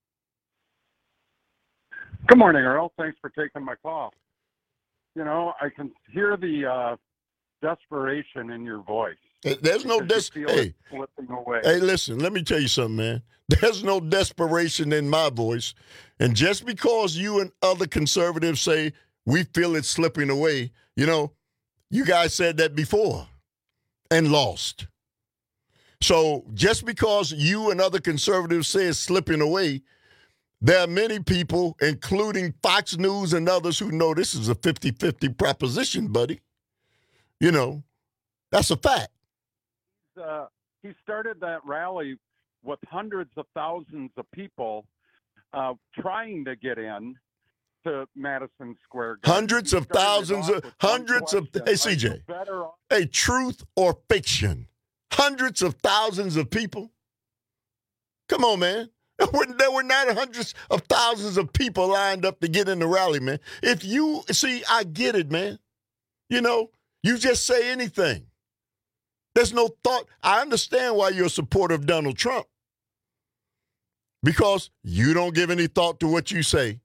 Good morning, Earl. Thanks for taking my call. You know, I can hear the uh, desperation in your voice. There's no des- hey, slipping away. Hey, listen, let me tell you something, man. There's no desperation in my voice. And just because you and other conservatives say we feel it's slipping away, you know, you guys said that before and lost. So just because you and other conservatives say it's slipping away, there are many people, including Fox News and others, who know this is a fifty-fifty proposition, buddy. You know, that's a fact. Uh, he started that rally with hundreds of thousands of people uh, trying to get in to Madison Square Garden. Hundreds of thousands of, hundreds of, hey, C J, hey, truth or fiction? Hundreds of thousands of people? Come on, man. There were not hundreds of thousands of people lined up to get in the rally, man. If you, see, I get it, man. You know, you just say anything. There's no thought. I understand why you're a supporter of Donald Trump. Because you don't give any thought to what you say.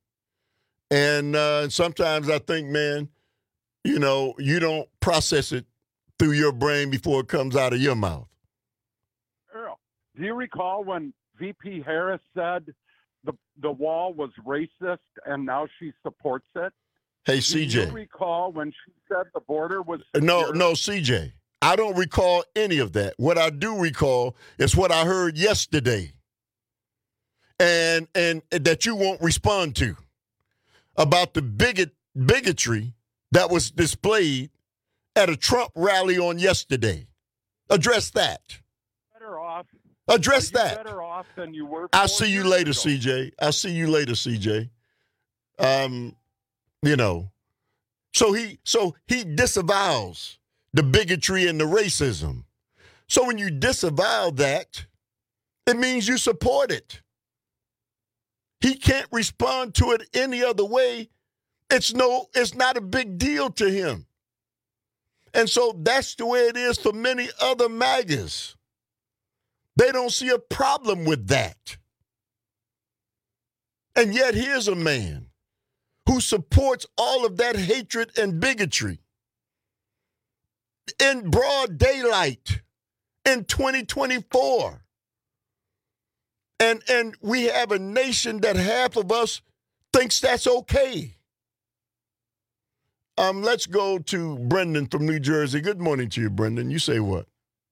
And uh, sometimes I think, man, you know, you don't process it through your brain before it comes out of your mouth. Earl, do you recall when V P Harris said the the wall was racist and now she supports it? Hey, C J. Do you recall when she said the border was No, secure? no, C J. I don't recall any of that. What I do recall is what I heard yesterday, and and that you won't respond to, about the bigot bigotry that was displayed at a Trump rally on yesterday. Address that. Better off. Address Are you that. Better off than you were. I'll four see you years later, ago? C J. I'll see you later, C J. Um, you know, so he so he disavows the bigotry and the racism. So when you disavow that, it means you support it. He can't respond to it any other way. It's no, it's not a big deal to him. And so that's the way it is for many other MAGAs. They don't see a problem with that. And yet here's a man who supports all of that hatred and bigotry in broad daylight in twenty twenty-four. And, and we have a nation that half of us thinks that's okay. Um, let's go to Brendan from New Jersey. Good morning to you, Brendan. You say what?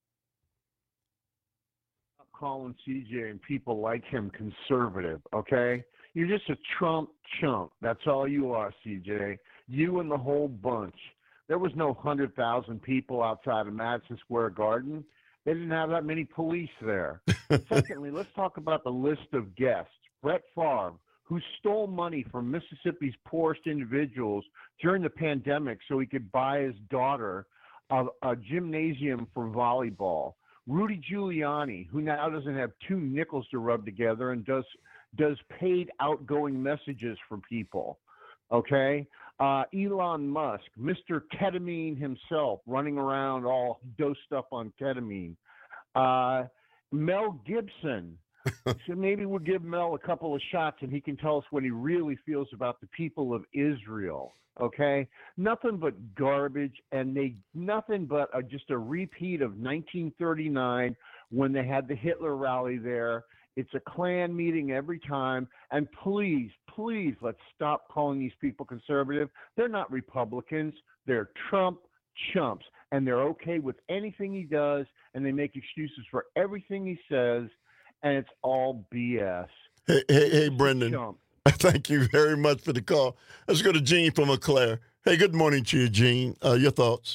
Calling C J and people like him conservative, okay? You're just a Trump chump. That's all you are, C J. You and the whole bunch. There was no one hundred thousand people outside of Madison Square Garden. They didn't have that many police there. Secondly, let's talk about the list of guests. Brett Favre, who stole money from Mississippi's poorest individuals during the pandemic so he could buy his daughter a, a gymnasium for volleyball. Rudy Giuliani, who now doesn't have two nickels to rub together and does does paid outgoing messages for people. Okay? Uh, Elon Musk, Mister Ketamine himself, running around all dosed up on ketamine. Uh, Mel Gibson. So maybe we'll give Mel a couple of shots and he can tell us what he really feels about the people of Israel. Okay? Nothing but garbage, and they nothing but a, just a repeat of nineteen thirty-nine when they had the Hitler rally there. It's a Klan meeting every time. And please, please, let's stop calling these people conservative. They're not Republicans. They're Trump chumps. And they're okay with anything he does, and they make excuses for everything he says, and it's all B S. Hey, hey, hey, Brendan. Thank you very much for the call. Let's go to Gene from Eau Claire. Hey, good morning to you, Gene. Uh, your thoughts?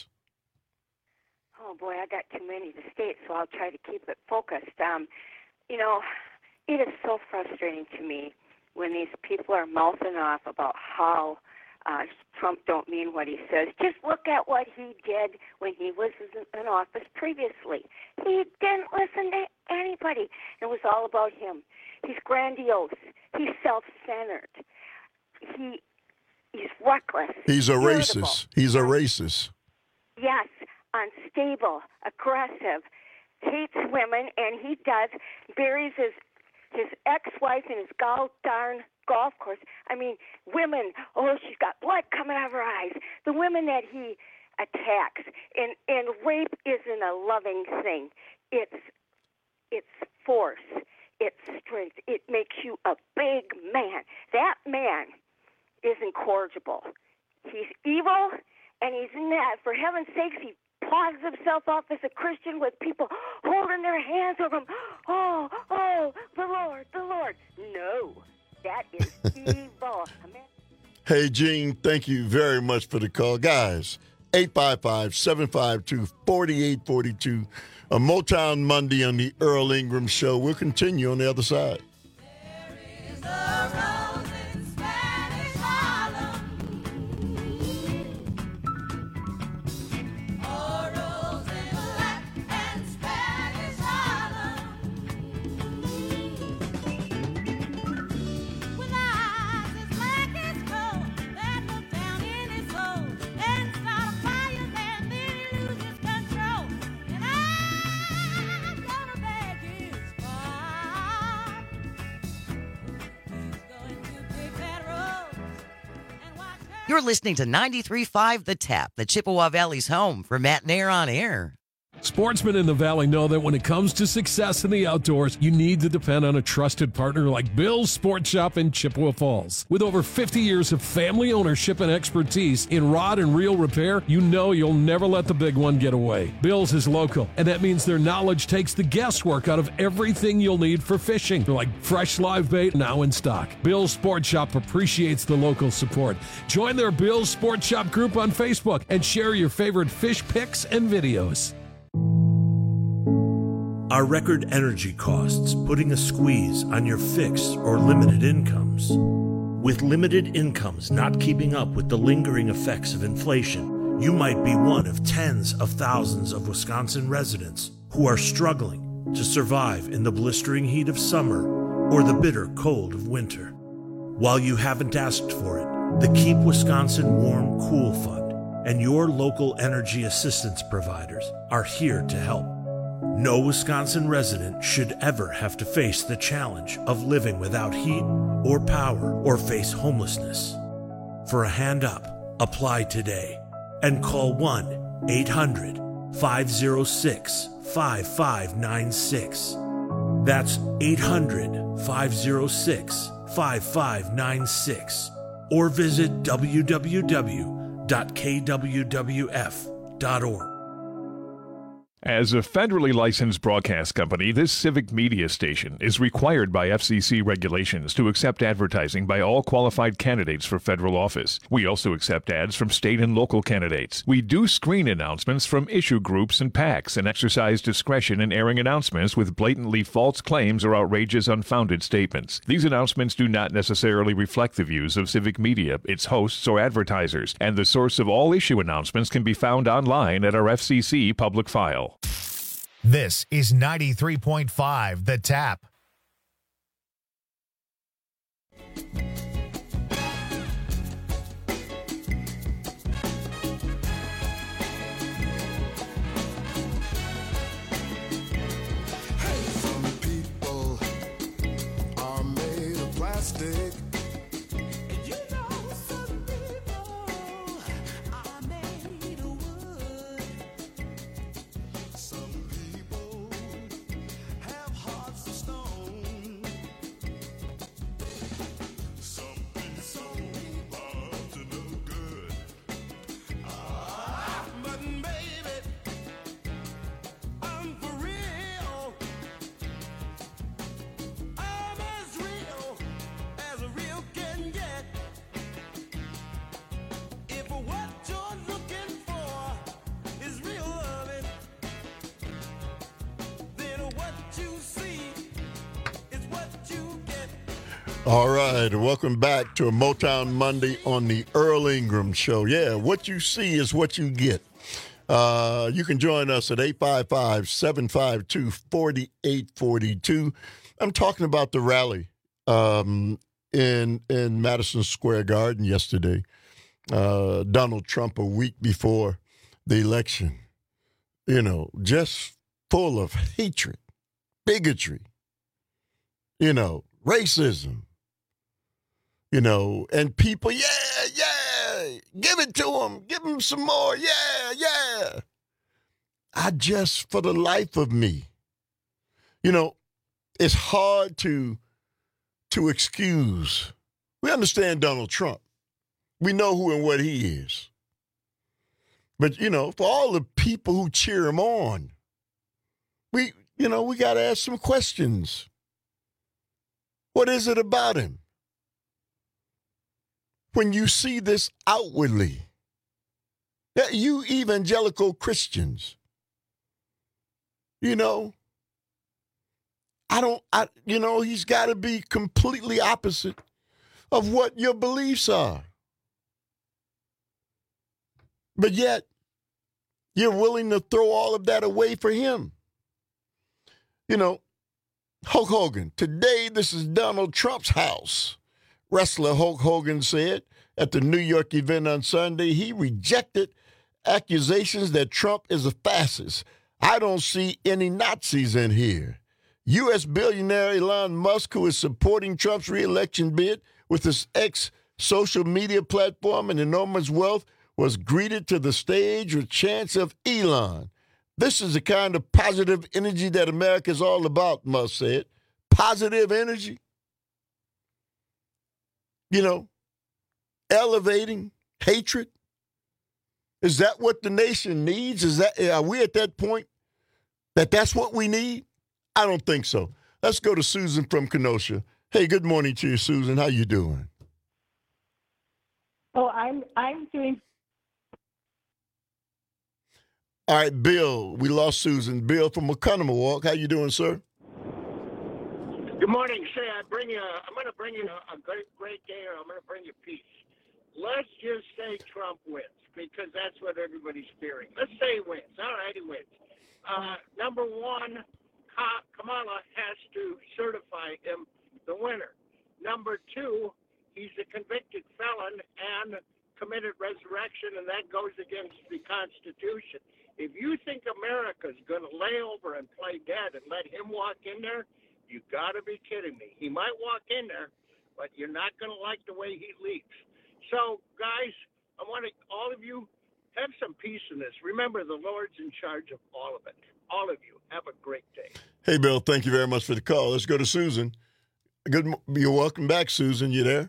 Oh, boy, I got too many to state, so I'll try to keep it focused. Um, you know, it is so frustrating to me when these people are mouthing off about how uh, Trump don't mean what he says. Just look at what he did when he was in office previously. He didn't listen to anybody. It was all about him. He's grandiose. He's self-centered. He he's reckless. He's a irritable. racist. He's a racist. Yes, unstable, aggressive, hates women, and he does buries his his ex-wife in his gall darn golf course. I mean, women. Oh, she's got blood coming out of her eyes. The women that he attacks, and and rape isn't a loving thing. It's it's force. It's strength. It makes you a big man. That man is incorrigible. He's evil, and he's not. For heaven's sakes, he pauses himself off as a Christian with people holding their hands over him. Oh, oh, the Lord, the Lord. No, that is evil. Hey, Gene, thank you very much for the call. Guys, eight five five, seven five two, four eight four two. A Motown Monday on the Earl Ingram Show. We'll continue on the other side. You're listening to ninety-three point five The Tap, the Chippewa Valley's home for Matt Nair on Air. Sportsmen in the Valley know that when it comes to success in the outdoors, you need to depend on a trusted partner like Bill's Sport Shop in Chippewa Falls. With over fifty years of family ownership and expertise in rod and reel repair, you know you'll never let the big one get away. Bill's is local, and that means their knowledge takes the guesswork out of everything you'll need for fishing, like fresh live bait now in stock. Bill's Sport Shop appreciates the local support. Join their Bill's Sport Shop group on Facebook and share your favorite fish pics and videos. Are record energy costs putting a squeeze on your fixed or limited incomes? With limited incomes not keeping up with the lingering effects of inflation, you might be one of tens of thousands of Wisconsin residents who are struggling to survive in the blistering heat of summer or the bitter cold of winter. While you haven't asked for it, the Keep Wisconsin Warm Cool Fund and your local energy assistance providers are here to help. No Wisconsin resident should ever have to face the challenge of living without heat or power or face homelessness. For a hand up, apply today and call one eight hundred five oh six five five nine six. That's eight hundred five oh six five five nine six or visit w w w dot k w w f dot org. As a federally licensed broadcast company, this civic media station is required by F C C regulations to accept advertising by all qualified candidates for federal office. We also accept ads from state and local candidates. We do screen announcements from issue groups and PACs and exercise discretion in airing announcements with blatantly false claims or outrageous, unfounded statements. These announcements do not necessarily reflect the views of civic media, its hosts, or advertisers, and the source of all issue announcements can be found online at our F C C public file. This is ninety-three point five The Tap. Hey, some people are made of plastic. And you know some people are made of wood. Some people have hearts of stone. Some people are up to no good. Ah, but baby, I'm for real. I'm as real as a real can get. If what you're looking for is real loving, then what you see is what you get. All right, welcome back to a Motown Monday on the Earl Ingram Show. Yeah, what you see is what you get. Uh, you can join us at eight five five, seven five two, four eight four two. I'm talking about the rally um, in in Madison Square Garden yesterday. Uh, Donald Trump a week before the election, you know, just full of hatred, bigotry, you know, racism, you know, and people, yeah, yeah, give it to him, give him some more, yeah, yeah. I just, for the life of me, you know, it's hard to to excuse. We understand Donald Trump. We know who and what he is. But, you know, for all the people who cheer him on, we, you know, we got to ask some questions. What is it about him? When you see this outwardly, that you evangelical Christians, you know, I don't, I, you know, he's got to be completely opposite of what your beliefs are. But yet, you're willing to throw all of that away for him. You know, Hulk Hogan, today this is Donald Trump's house. Wrestler Hulk Hogan said at the New York event on Sunday he rejected accusations that Trump is a fascist. I don't see any Nazis in here. U S billionaire Elon Musk, who is supporting Trump's reelection bid with his ex social media platform and enormous wealth, was greeted to the stage with chants of Elon. This is the kind of positive energy that America is all about, Musk said. Positive energy. You know, elevating hatred. Is that what the nation needs? Is that, are we at that point that that's what we need? I don't think so. Let's go to Susan from Kenosha. Hey, good morning to you, Susan. How you doing? Oh, I'm I'm doing. All right, Bill. We lost Susan. Bill from Oconomowoc. How you doing, sir? Good morning. Say, I bring you. I'm going to bring you a, a great, great day, or I'm going to bring you peace. Let's just say Trump wins, because that's what everybody's fearing. Let's say he wins. All right, he wins. Uh, number one, Kamala has to certify him the winner. Number two, he's a convicted felon and committed resurrection, and that goes against the Constitution. If you think America's going to lay over and play dead and let him walk in there, you got to be kidding me. He might walk in there, but you're not going to like the way he leaves. So, guys, I want to, all of you, have some peace in this. Remember, the Lord's in charge of all of it. All of you, have a great day. Hey, Bill, thank you very much for the call. Let's go to Susan. Good, you're welcome back, Susan. You there?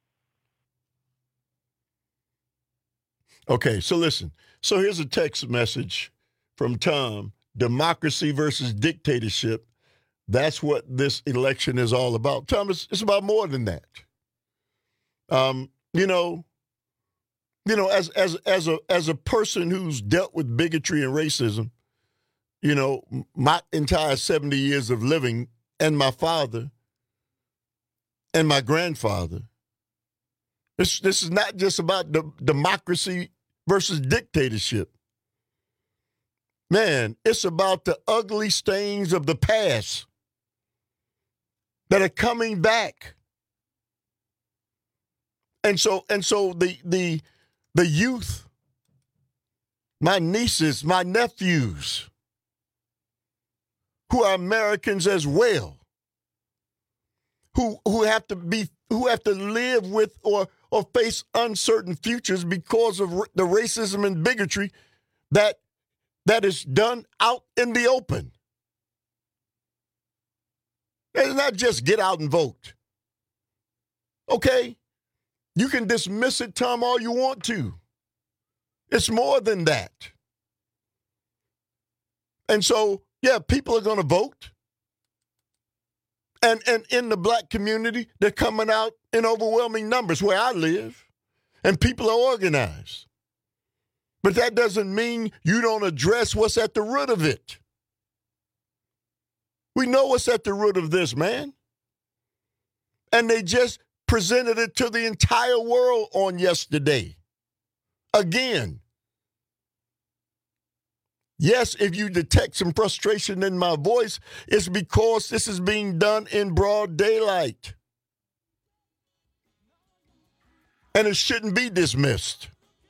Okay, so listen. So here's a text message from Tom. Democracy versus dictatorship. That's what this election is all about. Tom, it's, it's about more than that. Um, you know, you know, as as as a as a person who's dealt with bigotry and racism, you know, my entire seventy years of living, and my father and my grandfather, this this is not just about the democracy versus dictatorship. Man, it's about the ugly stains of the past that are coming back. And so and so the the the youth, my nieces, my nephews, who are Americans as well, who who have to be who have to live with or or face uncertain futures because of r- the racism and bigotry that that is done out in the open. It's not just get out and vote. Okay? You can dismiss it, Tom, all you want to. It's more than that. And so, yeah, people are going to vote. And and in the black community, they're coming out in overwhelming numbers where I live. And people are organized. But that doesn't mean you don't address what's at the root of it. We know what's at the root of this, man. And they just presented it to the entire world on yesterday. Again. Yes, if you detect some frustration in my voice, it's because this is being done in broad daylight. And it shouldn't be dismissed.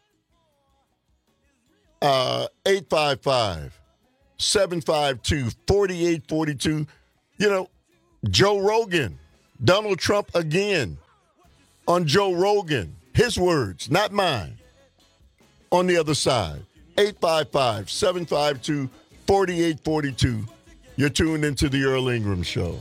Uh, eight five five, seven five two, four eight four two. You know, Joe Rogan, Donald Trump again on Joe Rogan. His words, not mine. On the other side. eight five five, seven five two, four eight four two. You're tuned into the Earl Ingram Show.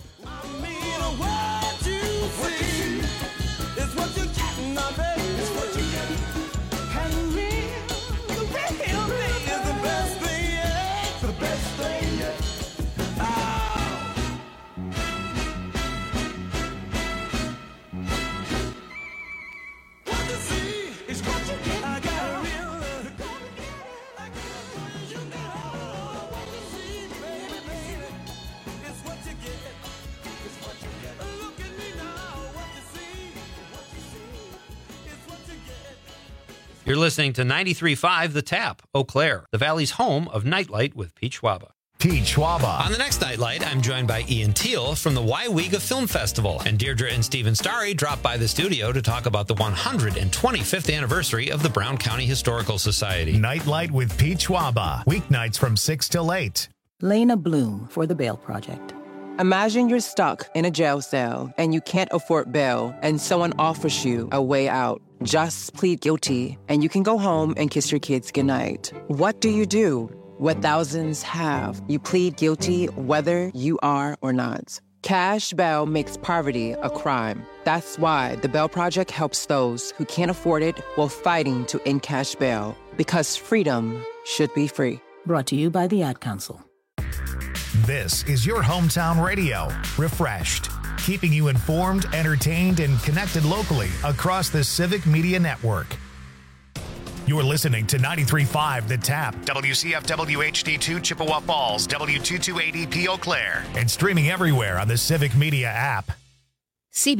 You're listening to ninety-three point five The Tap, Eau Claire, the Valley's home of Nightlight with Pete Schwaba. Pete Schwaba. On the next Nightlight, I'm joined by Ian Teal from the Waiwiga Film Festival, and Deirdre and Stephen Starry drop by the studio to talk about the one hundred twenty-fifth anniversary of the Brown County Historical Society. Nightlight with Pete Schwaba, weeknights from six till eight. Lena Bloom for the Bail Project. Imagine you're stuck in a jail cell and you can't afford bail and someone offers you a way out. Just plead guilty and you can go home and kiss your kids goodnight. What do you do? What thousands have. You plead guilty whether you are or not. Cash bail makes poverty a crime. That's why the Bail Project helps those who can't afford it while fighting to end cash bail. Because freedom should be free. Brought to you by the Ad Council. This is your hometown radio, Refreshed, keeping you informed, entertained, and connected locally across the Civic Media Network. You're listening to ninety-three point five The Tap, W C F W H D two Chippewa Falls, W two two eight E P Eau Claire, and streaming everywhere on the Civic Media app.